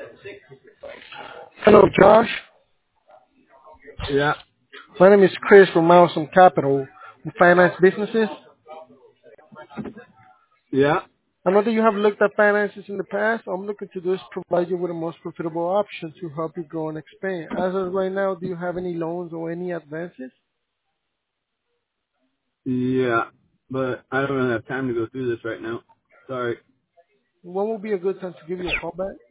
Hello, Josh. Yeah, My name is Chris from Milestone Capital. We finance businesses. yeah. I know that you have looked at finances in the past. I'm looking to just provide you with the most profitable option to help you grow and expand. As of right now, do you have any loans or any advances? Yeah, but I don't really have time to go through this right now. Sorry. When will be a good time to give you a call back?